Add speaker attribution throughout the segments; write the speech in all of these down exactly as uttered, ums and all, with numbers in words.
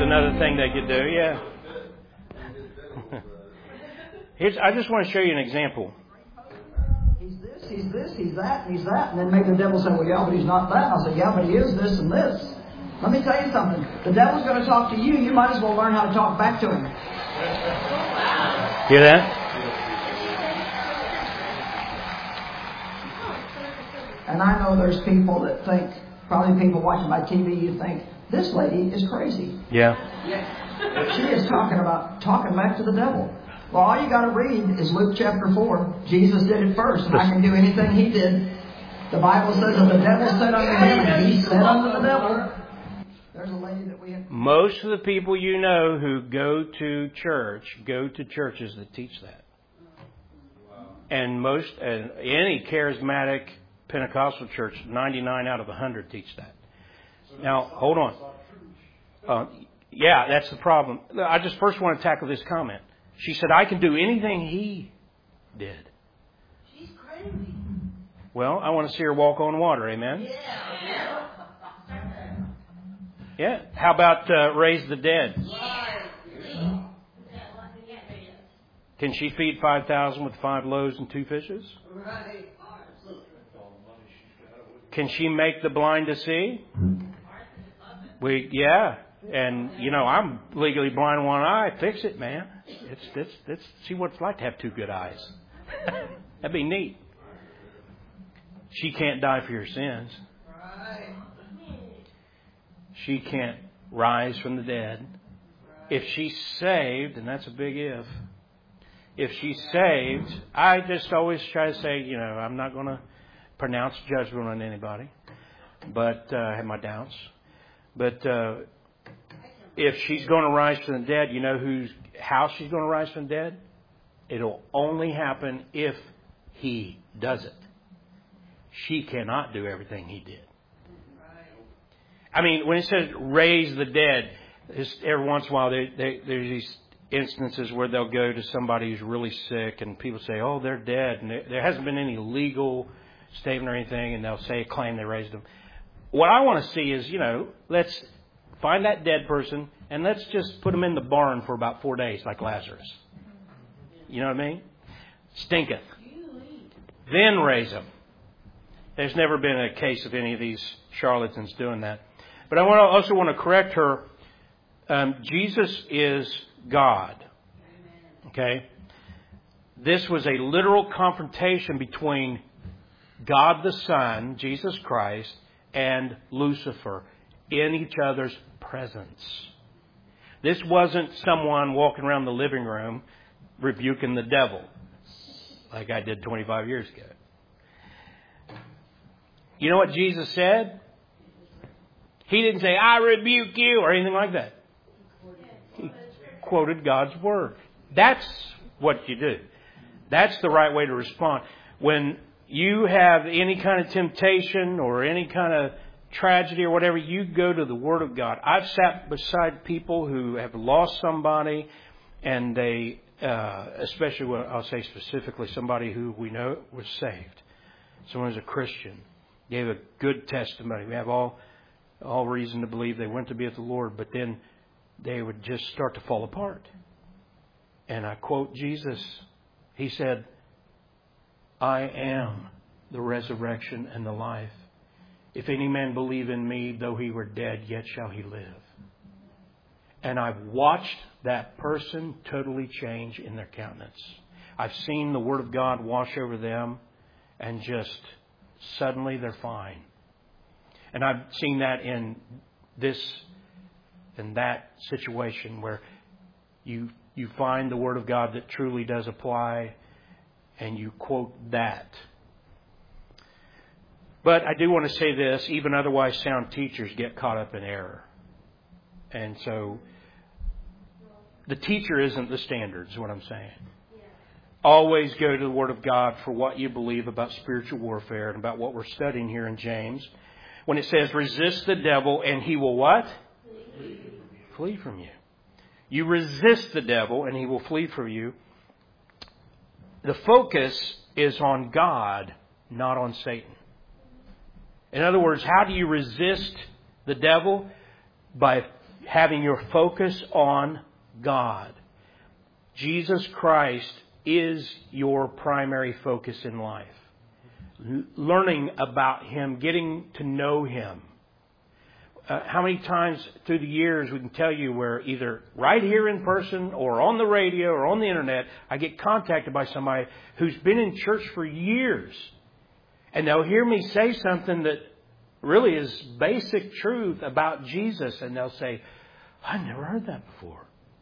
Speaker 1: another thing they could do, yeah. Here's, I just want to show you an example.
Speaker 2: He's this, he's this, he's that, and he's that. And then maybe the devil say, well, yeah, but he's not that. And I'll say, yeah, but he is this and this. Let me tell you something. The devil's going to talk to you. You might as well learn how to talk back to him.
Speaker 1: Hear that?
Speaker 2: And I know there's people that think, probably people watching my T V, you think, this lady is crazy.
Speaker 1: Yeah.
Speaker 2: She is talking about talking back to the devil. Well, all you got to read is Luke chapter four. Jesus did it first, and I can do anything he did. The Bible says that the devil said unto him, and he said unto the devil. There's a lady that we have.
Speaker 1: Most of the people you know who go to church go to churches that teach that. And most, and any charismatic Pentecostal church, ninety-nine out of one hundred teach that. Now, hold on. Uh, yeah, that's the problem. I just first want to tackle this comment. She said, I can do anything he did.
Speaker 3: She's crazy.
Speaker 1: Well, I want to see her walk on water, amen?
Speaker 3: Yeah.
Speaker 1: Yeah. How about uh, raise the dead? Can she feed five thousand with five loaves and two fishes?
Speaker 3: Right.
Speaker 1: Can she make the blind to see? We, yeah. And, you know, I'm legally blind in one eye. Fix it, man. It's, it's, it's, see what it's like to have two good eyes. That'd be neat. She can't die for your sins. She can't rise from the dead. If she's saved, and that's a big if, if she's saved, I just always try to say, you know, I'm not going to pronounce judgment on anybody, but uh, I have my doubts. But uh, if she's going to rise from the dead, you know who's how she's going to rise from the dead? It'll only happen if he does it. She cannot do everything he did. I mean, when it says raise the dead, every once in a while they, they, there's these instances where they'll go to somebody who's really sick and people say, oh, they're dead. And there hasn't been any legal statement or anything, and they'll say, claim they raised them. What I want to see is, you know, let's find that dead person and let's just put them in the barn for about four days like Lazarus. You know what I mean? Stinketh. Then raise them. There's never been a case of any of these charlatans doing that. But I want to also want to correct her. Um, Jesus is God. Okay? This was a literal confrontation between God the Son, Jesus Christ, and Lucifer in each other's presence. This wasn't someone walking around the living room rebuking the devil like I did twenty-five years ago. You know what Jesus said? He didn't say, I rebuke you, or anything like that. He quoted God's Word. That's what you do. That's the right way to respond. When you have any kind of temptation or any kind of tragedy or whatever, you go to the Word of God. I've sat beside people who have lost somebody, and they, uh, especially when I'll say specifically somebody who we know was saved. Someone who's a Christian, gave a good testimony. We have all all reason to believe they went to be with the Lord, but then they would just start to fall apart. And I quote Jesus. He said, I am the resurrection and the life. If any man believe in me, though he were dead, yet shall he live. And I've watched that person totally change in their countenance. I've seen the Word of God wash over them, and just suddenly they're fine. And I've seen that in this and that situation where you you find the Word of God that truly does apply, and you quote that. But I do want to say this, even otherwise sound teachers get caught up in error. And so the teacher isn't the standard, is what I'm saying. Always go to the Word of God for what you believe about spiritual warfare and about what we're studying here in James. When it says, resist the devil and he will what? Flee. Flee from you. You resist the devil and he will flee from you. The focus is on God, not on Satan. In other words, how do you resist the devil? By having your focus on God. Jesus Christ is your primary focus in life. L- learning about Him, getting to know Him. Uh, how many times through the years we can tell you where either right here in person or on the radio or on the internet, I get contacted by somebody who's been in church for years. And they'll hear me say something that really is basic truth about Jesus. And they'll say, I've never heard that before.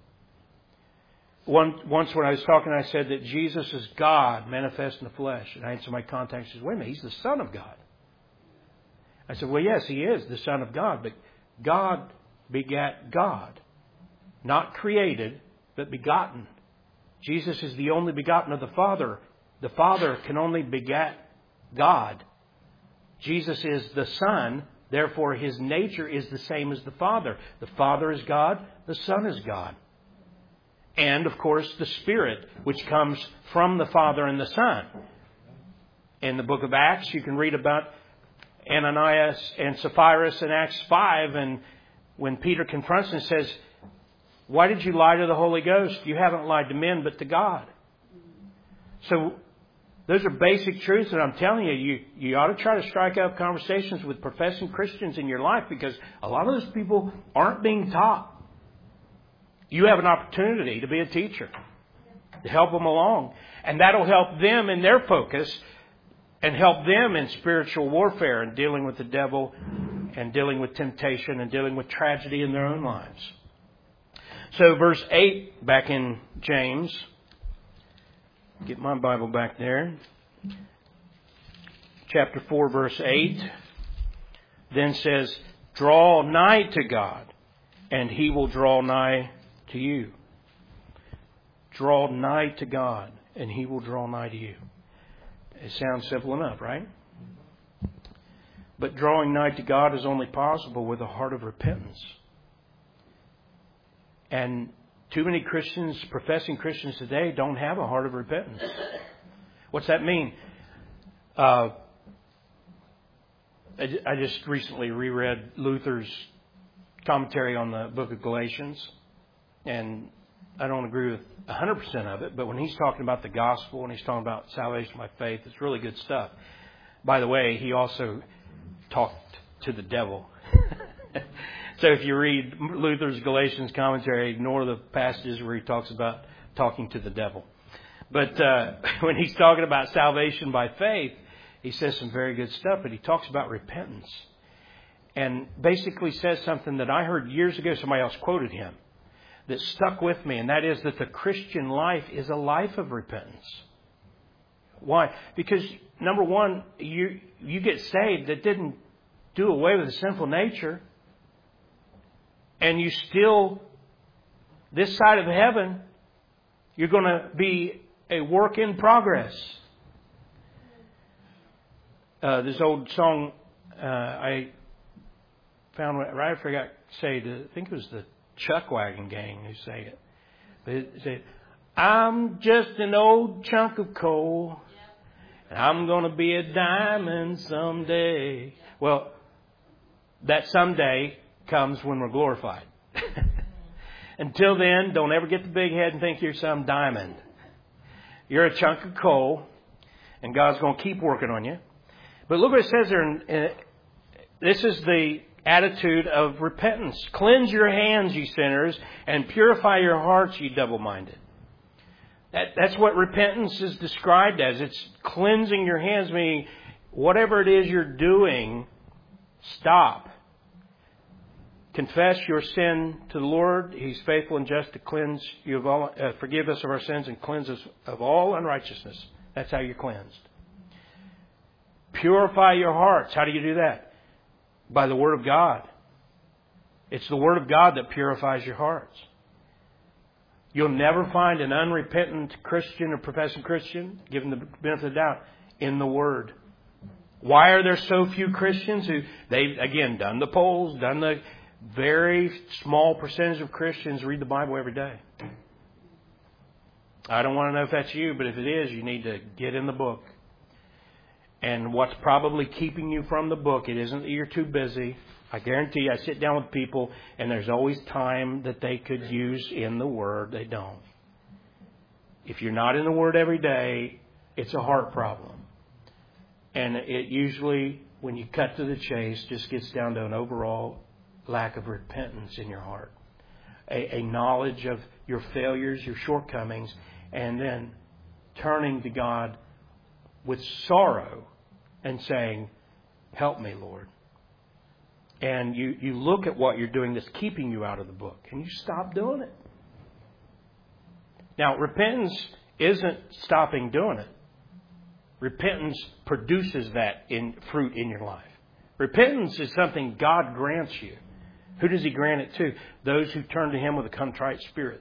Speaker 1: One, once when I was talking, I said that Jesus is God manifest in the flesh. And I had somebody contact me and says, wait a minute, He's the Son of God. I said, well, yes, He is the Son of God, but God begat God. Not created, but begotten. Jesus is the only begotten of the Father. The Father can only begat God. Jesus is the Son, therefore His nature is the same as the Father. The Father is God, the Son is God. And, of course, the Spirit, which comes from the Father and the Son. In the book of Acts, you can read about Ananias and Sapphira in Acts five, and when Peter confronts him and says, why did you lie to the Holy Ghost? You haven't lied to men but to God. So those are basic truths that I'm telling you. You, you ought to try to strike up conversations with professing Christians in your life, because a lot of those people aren't being taught. You have an opportunity to be a teacher, to help them along. And that'll help them in their focus and help them in spiritual warfare and dealing with the devil and dealing with temptation and dealing with tragedy in their own lives. So verse eight back in James. Get my Bible back there. Chapter four, verse eight. Then says, draw nigh to God, and He will draw nigh to you. Draw nigh to God, and He will draw nigh to you. It sounds simple enough, right? But drawing nigh to God is only possible with a heart of repentance. And too many Christians, professing Christians today, don't have a heart of repentance. What's that mean? Uh, I, I just recently reread Luther's commentary on the book of Galatians. And I don't agree with one hundred percent of it, but when he's talking about the gospel and he's talking about salvation by faith, it's really good stuff. By the way, he also talked to the devil. So if you read Luther's Galatians commentary, ignore the passages where he talks about talking to the devil. But uh, when he's talking about salvation by faith, he says some very good stuff, but he talks about repentance. And basically says something that I heard years ago, somebody else quoted him, that stuck with me, and that is that the Christian life is a life of repentance. Why? Because, number one, you you get saved. That didn't do away with the sinful nature. And you still, this side of heaven, you're going to be a work in progress. Uh, this old song uh, I found, right after I got saved, I think it was the Chuckwagon Gang who say it. But it said, I'm just an old chunk of coal, and I'm going to be a diamond someday. Well, that someday comes when we're glorified. Until then, don't ever get the big head and think you're some diamond. You're a chunk of coal, and God's going to keep working on you. But look what it says there. In, in, this is the attitude of repentance. Cleanse your hands, ye sinners, and purify your hearts, ye double-minded. That, that's what repentance is described as. It's cleansing your hands, meaning whatever it is you're doing, stop. Confess your sin to the Lord. He's faithful and just to cleanse you of all, uh, forgive us of our sins and cleanse us of all unrighteousness. That's how you're cleansed. Purify your hearts. How do you do that? By the Word of God. It's the Word of God that purifies your hearts. You'll never find an unrepentant Christian or professing Christian, given the benefit of the doubt, in the Word. Why are there so few Christians who, they've, again, done the polls, done the very small percentage of Christians read the Bible every day. I don't want to know if that's you, but if it is, you need to get in the book. And what's probably keeping you from the book, it isn't that you're too busy. I guarantee you, I sit down with people, and there's always time that they could use in the Word. They don't. If you're not in the Word every day, it's a heart problem. And it usually, when you cut to the chase, just gets down to an overall lack of repentance in your heart. A, a knowledge of your failures, your shortcomings, and then turning to God with sorrow and saying, help me, Lord. And you, you look at what you're doing that's keeping you out of the book, and you stop doing it. Now, repentance isn't stopping doing it. Repentance produces that in fruit in your life. Repentance is something God grants you. Who does He grant it to? Those who turn to Him with a contrite spirit.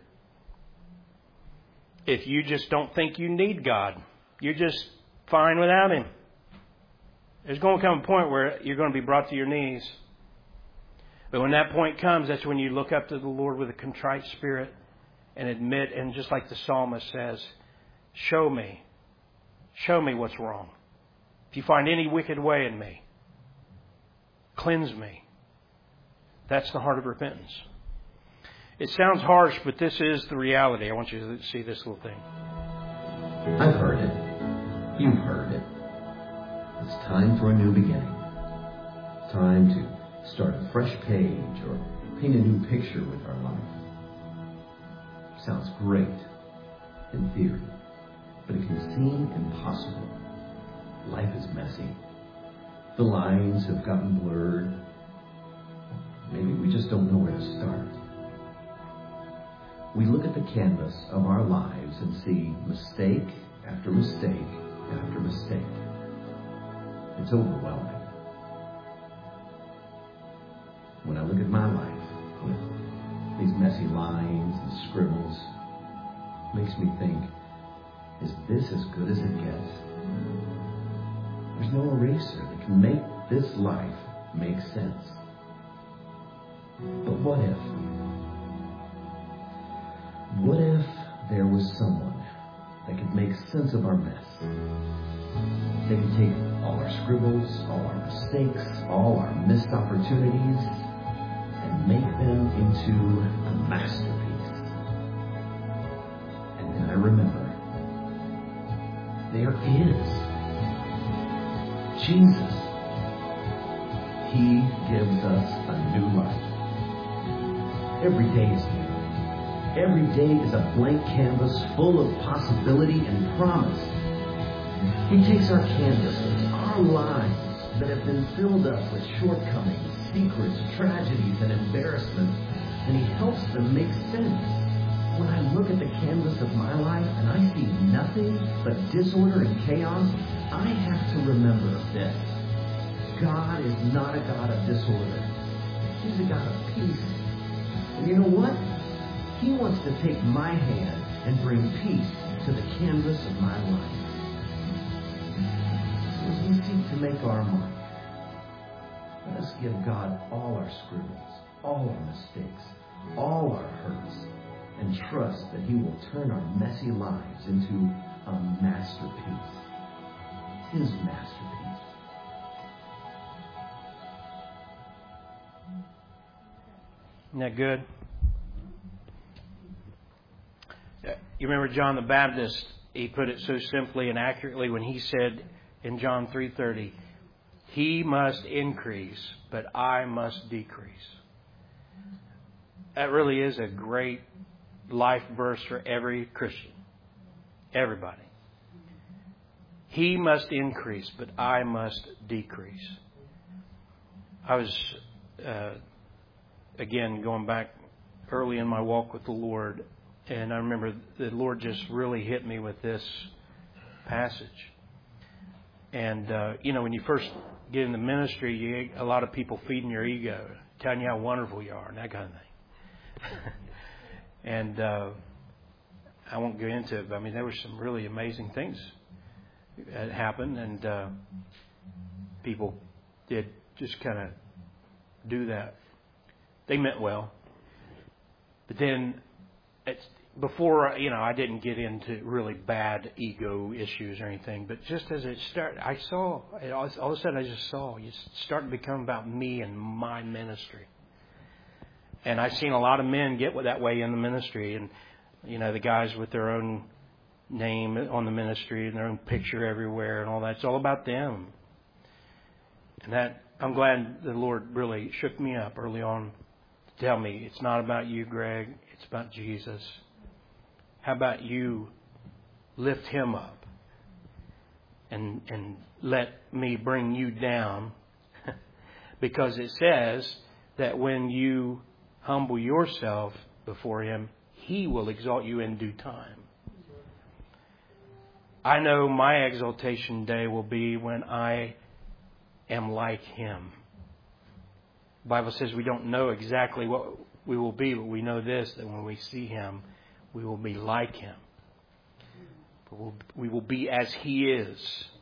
Speaker 1: If you just don't think you need God, you're just fine without Him. There's going to come a point where you're going to be brought to your knees. But when that point comes, that's when you look up to the Lord with a contrite spirit and admit, and just like the psalmist says, show me. Show me what's wrong. If you find any wicked way in me, cleanse me. That's the heart of repentance. It sounds harsh, but this is the reality. I want you to see this little thing.
Speaker 4: I've heard it. You've heard it. It's time for a new beginning. Time to start a fresh page or paint a new picture with our life. Sounds great in theory, but it can seem impossible. Life is messy. The lines have gotten blurred. Maybe we just don't know where to start. We look at the canvas of our lives and see mistake after mistake after mistake. It's overwhelming. When I look at my life with these messy lines and scribbles, it makes me think, is this as good as it gets? There's no eraser that can make this life make sense. But what if? What if there was someone that could make sense of our mess? They could take all our scribbles, all our mistakes, all our missed opportunities, and make them into a masterpiece. And then I remember, there is Jesus. He gives us a new life. Every day is new. Every day is a blank canvas full of possibility and promise. He takes our canvases, our lives that have been filled up with shortcomings, secrets, tragedies, and embarrassments, and He helps them make sense. When I look at the canvas of my life and I see nothing but disorder and chaos, I have to remember this. God is not a God of disorder. He's a God of peace. And you know what? He wants to take my hand and bring peace to the canvas of my life. So as we seek to make our mark, let us give God all our scribbles, all our mistakes, all our hurts, and trust that He will turn our messy lives into a masterpiece. His masterpiece.
Speaker 1: Isn't that good? You remember John the Baptist, he put it so simply and accurately when he said in John three thirty, He must increase, but I must decrease. That really is a great life verse for every Christian. Everybody. He must increase, but I must decrease. I was, uh, again, going back early in my walk with the Lord, and I remember the Lord just really hit me with this passage. And, uh, you know, when you first get in the ministry, you get a lot of people feeding your ego, telling you how wonderful you are and that kind of thing. and uh, I won't go into it, but I mean, there were some really amazing things that happened, and uh, people did just kind of do that. They meant well. But then, it's, before, you know, I didn't get into really bad ego issues or anything, but just as it started, I saw, all of a sudden I just saw, you start to become about me and my ministry. And I've seen a lot of men get that way in the ministry, and, you know, the guys with their own name on the ministry and their own picture everywhere and all that. It's all about them. And that, I'm glad the Lord really shook me up early on to tell me, it's not about you, Greg. It's about Jesus. How about you lift Him up and and let me bring you down? Because it says that when you humble yourself before Him, He will exalt you in due time. I know my exaltation day will be when I am like Him. The Bible says we don't know exactly what we will be, but we know this, that when we see Him, we will be like Him. We'll, we will be as He is.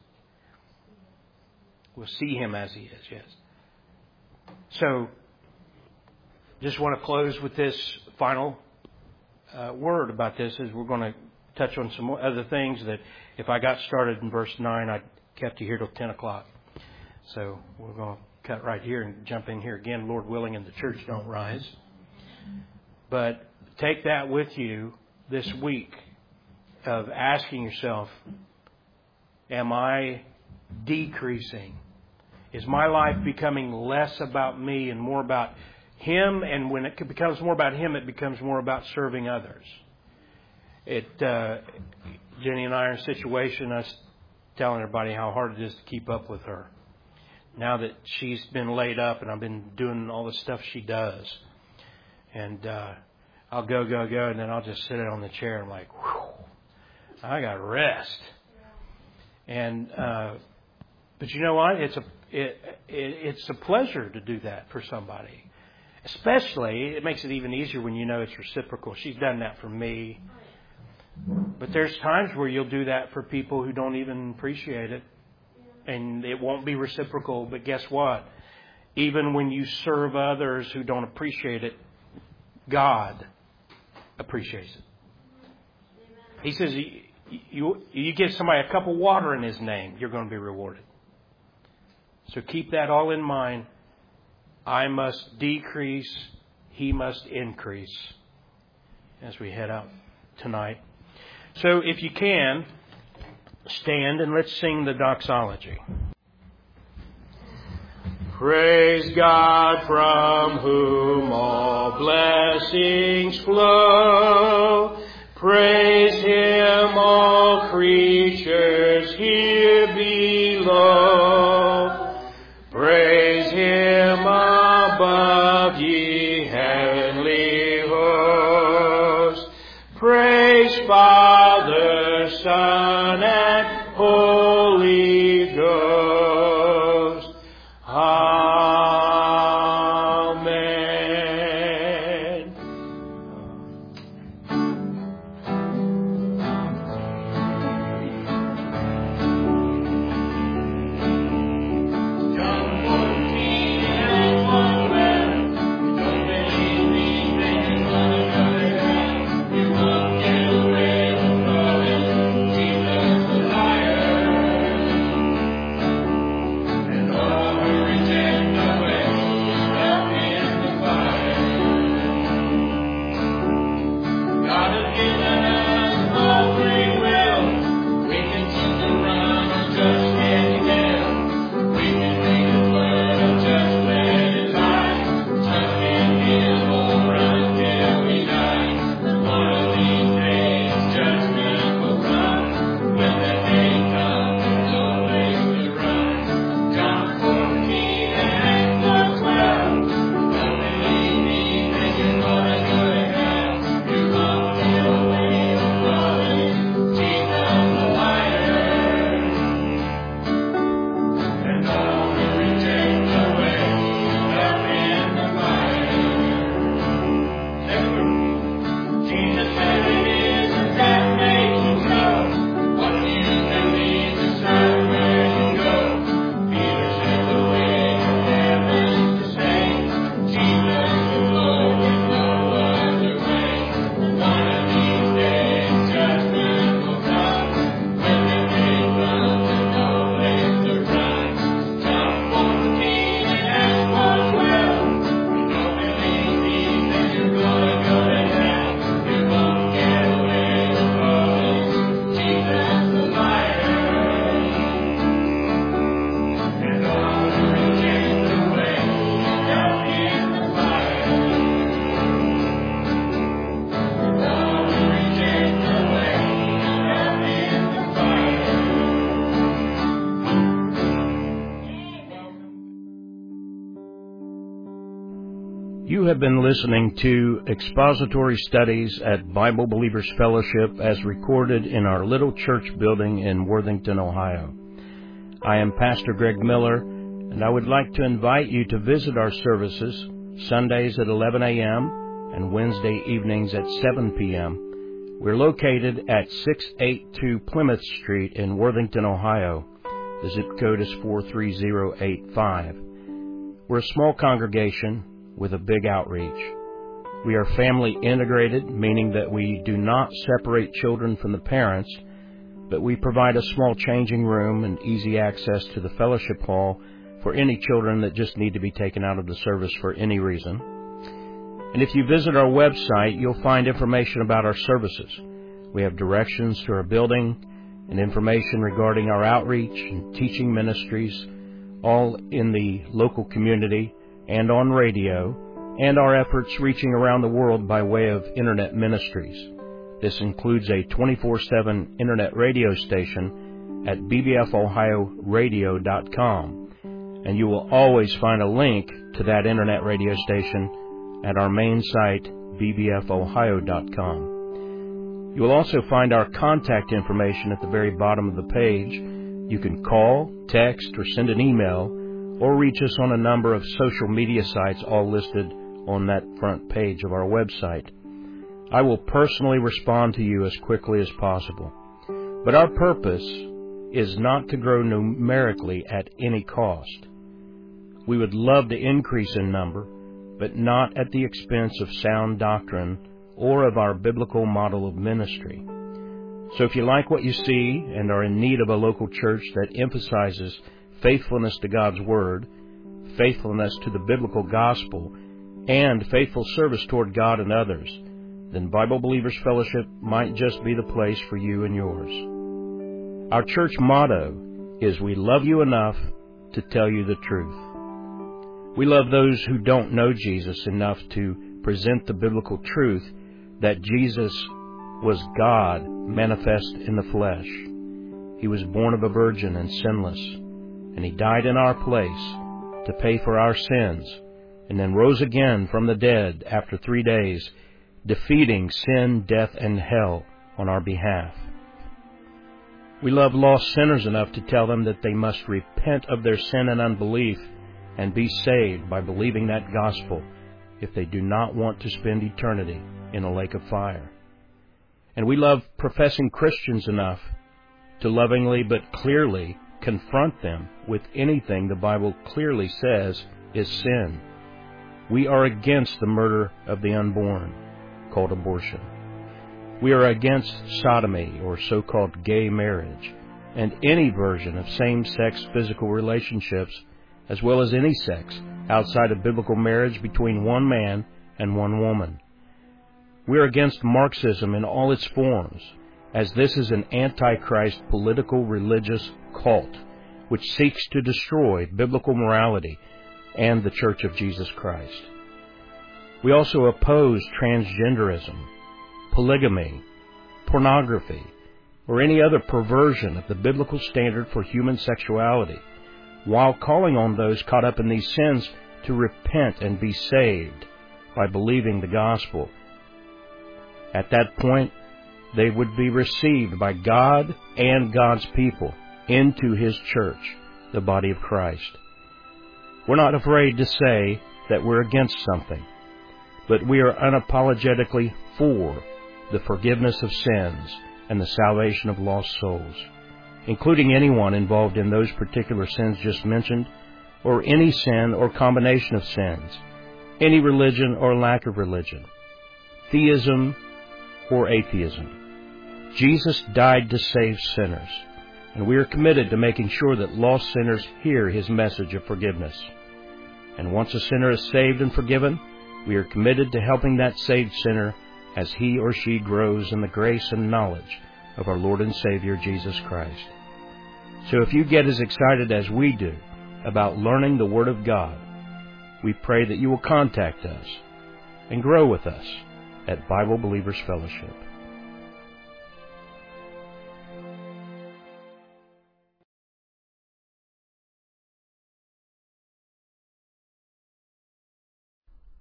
Speaker 1: We'll see Him as He is, yes. So, just want to close with this final uh, word about this, as we're going to touch on some other things that if I got started in verse nine, I'd kept you here till ten o'clock. So we're going to cut right here and jump in here again, Lord willing, and the church don't rise. But take that with you this week of asking yourself, am I decreasing? Is my life becoming less about me and more about Him? And when it becomes more about Him, it becomes more about serving others. It, uh, Jenny and I are in a situation, I was telling everybody how hard it is to keep up with her. Now that she's been laid up and I've been doing all the stuff she does. And uh, I'll go, go, go, and then I'll just sit on the chair and I'm like, whew, I got rest. And, uh, but you know what? It's a, it, it, it's a pleasure to do that for somebody. Especially, it makes it even easier when you know it's reciprocal. She's done that for me. But there's times where you'll do that for people who don't even appreciate it. And it won't be reciprocal. But guess what? Even when you serve others who don't appreciate it, God appreciates it. He says, you, you, you give somebody a cup of water in His name, you're going to be rewarded. So keep that all in mind. I must decrease, He must increase as we head out tonight. So if you can, stand and let's sing the doxology. Praise God from whom all blessings flow. Praise Him, all creatures here below. Praise Him above, ye heavenly hosts. Praise Father, Son, and Holy Ghost. Amen. John fourteen and one well. You don't believe these things on another hand. You won't get away from Jesus the liar. You have been listening to expository studies at Bible Believers Fellowship as recorded in our little church building in Worthington, Ohio. I am Pastor Greg Miller, and I would like to invite you to visit our services Sundays at eleven a.m. and Wednesday evenings at seven p.m. We're located at six eighty-two Plymouth Street in Worthington, Ohio. The zip code is four three zero eight five. We're a small congregation with a big outreach. We are family integrated, meaning that we do not separate children from the parents, but we provide a small changing room and easy access to the fellowship hall for any children that just need to be taken out of the service for any reason. And if you visit our website, you'll find information about our services. We have directions to our building and information regarding our outreach and teaching ministries, all in the local community and on radio, and our efforts reaching around the world by way of internet ministries. This includes a twenty-four seven internet radio station at b b f ohio radio dot com, and you will always find a link to that internet radio station at our main site, b b f ohio dot com. You will also find our contact information at the very bottom of the page. You can call, text, or send an email, or reach us on a number of social media sites all listed on that front page of our website. I will personally respond to you as quickly as possible. But our purpose is not to grow numerically at any cost. We would love to increase in number, but not at the expense of sound doctrine or of our biblical model of ministry. So if you like what you see and are in need of a local church that emphasizes faithfulness to God's Word, faithfulness to the biblical gospel, and faithful service toward God and others, then Bible Believers Fellowship might just be the place for you and yours. Our church motto is, "We love you enough to tell you the truth." We love those who don't know Jesus enough to present the biblical truth that Jesus was God manifest in the flesh. He was born of a virgin and sinless, and He died in our place to pay for our sins, and then rose again from the dead after three days, defeating sin, death, and hell on our behalf. We love lost sinners enough to tell them that they must repent of their sin and unbelief and be saved by believing that gospel if they do not want to spend eternity in a lake of fire. And we love professing Christians enough to lovingly but clearly confront them with anything the Bible clearly says is sin. We are against the murder of the unborn, called abortion. We are against sodomy, or so-called gay marriage, and any version of same-sex physical relationships, as well as any sex outside of biblical marriage between one man and one woman. We are against Marxism in all its forms, as this is an antichrist political religious cult which seeks to destroy biblical morality and the Church of Jesus Christ. We also oppose transgenderism, polygamy, pornography, or any other perversion of the biblical standard for human sexuality, while calling on those caught up in these sins to repent and be saved by believing the gospel. At that point, they would be received by God and God's people into His church, the body of Christ. We're not afraid to say that we're against something, but we are unapologetically for the forgiveness of sins and the salvation of lost souls, including anyone involved in those particular sins just mentioned, or any sin or combination of sins, any religion or lack of religion, theism or atheism. Jesus died to save sinners, and we are committed to making sure that lost sinners hear His message of forgiveness. And once a sinner is saved and forgiven, we are committed to helping that saved sinner as he or she grows in the grace and knowledge of our Lord and Savior Jesus Christ. So if you get as excited as we do about learning the Word of God, we pray that you will contact us and grow with us at Bible Believers Fellowship.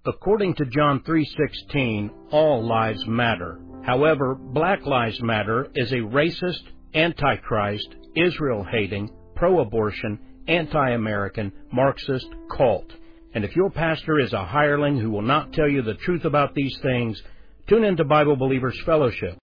Speaker 1: According to John three sixteen, all lives matter. However, Black Lives Matter is a racist, antichrist, Israel-hating, pro-abortion, anti-American, Marxist cult. And if your pastor is a hireling who will not tell you the truth about these things, tune into Bible Believers Fellowship.